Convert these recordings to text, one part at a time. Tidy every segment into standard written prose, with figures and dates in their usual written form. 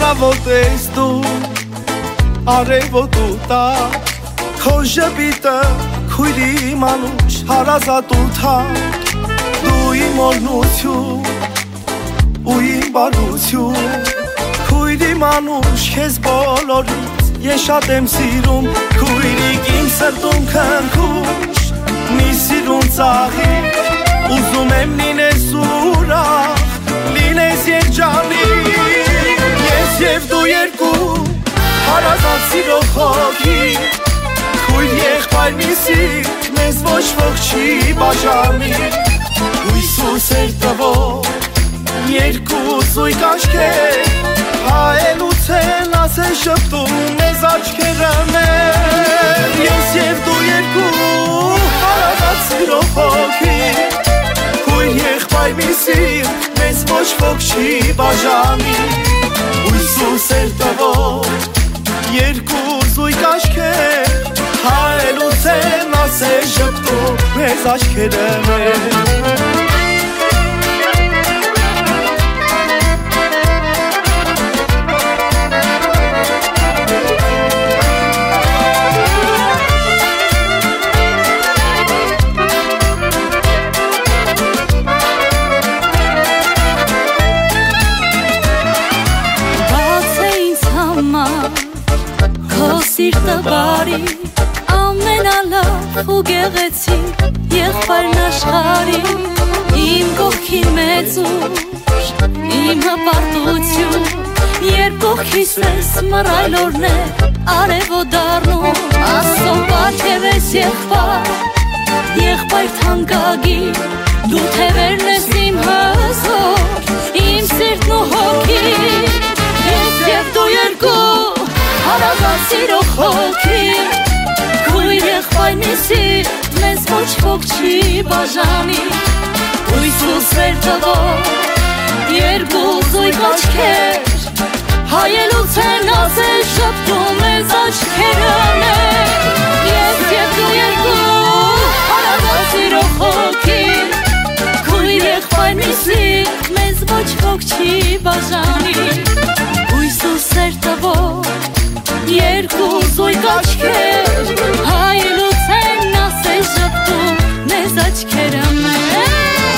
առավոտ ես դու արևոտ ու տակ քո ժպիտը քույրի մանուշ հարազատության դու իմ օրնություն ու իմ բարություն քույրի մանուշ քեզ բոլորից ես շատ եմ սիրում քույրիկ իմ սրտում քնքուշ մի սիրուն ծաղիկ ուզում եմ լինես ուրախ լինես երջանիկ ես և դու երկու հարազատ սիրող հոգի քույր եղբայր մի սիրտ մեզ ոչ ոք չի բաժանի հույս ու սեր տվող երկու զույգ աչքեր հայելուց են ասեն շպտում մեզ աչքերը մեր ես և դու երկու հարազատ սիրող հոգի քույր եղբայր մի սիրտ մեզ ոչ ոք չի բաժանի հույս ու սեր տվող երկու զույգ աչքեր հայելուց են ասեն շպտում մեզ աչքերը մեր Բարի ամենալավ ու գեղեցիկ եղբայրն աշխարհի իմ կողքին մեծ ուժ իմ հպարտություն երբ կողքիս ես մռայլ օրներ արևոտ դառնում Աստծո պարգև ես եղբայր թանկագիր դու թևերն ես իմ հզոր իմ սիրտն ու հոգին ես և դու երկու հարազատ սիրող հոգի քույր եղբայր մի սիրտ մեզ ոչ ոք չի բաժանի հույս ու սեր տվող երկու զույգ աչքեր հայելուց են ասել շպտում մեզ աչքերը մեր ես և դու երկու հարազատ սիրող հոգի քույր եղբայր մի սիրտ մեզ ոչ ոք չի բաժանի հույս ու սեր տվող երկու զույգ աչքեր հայելուց են ասել շպտում մեզ աչքերը մեր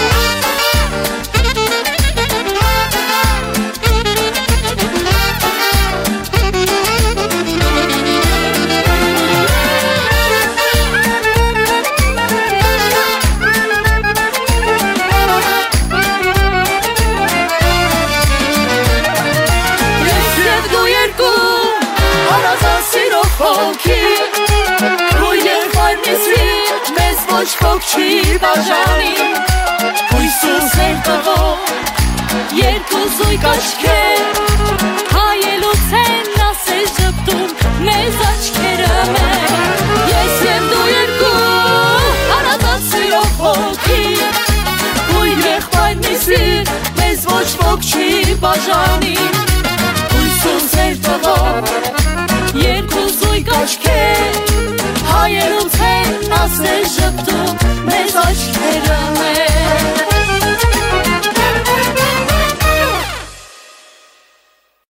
ոչ ոք չի բաժանի հույս ու սեր տվող երկու զույգ աչքեր հայելուց են ասել շպտում մեզ աչքերը մեր ես և դու երկու հարազատ սիրող հոգի քույր եղբայր մի սիրտ մեզ ոչ ոք չի բաժանի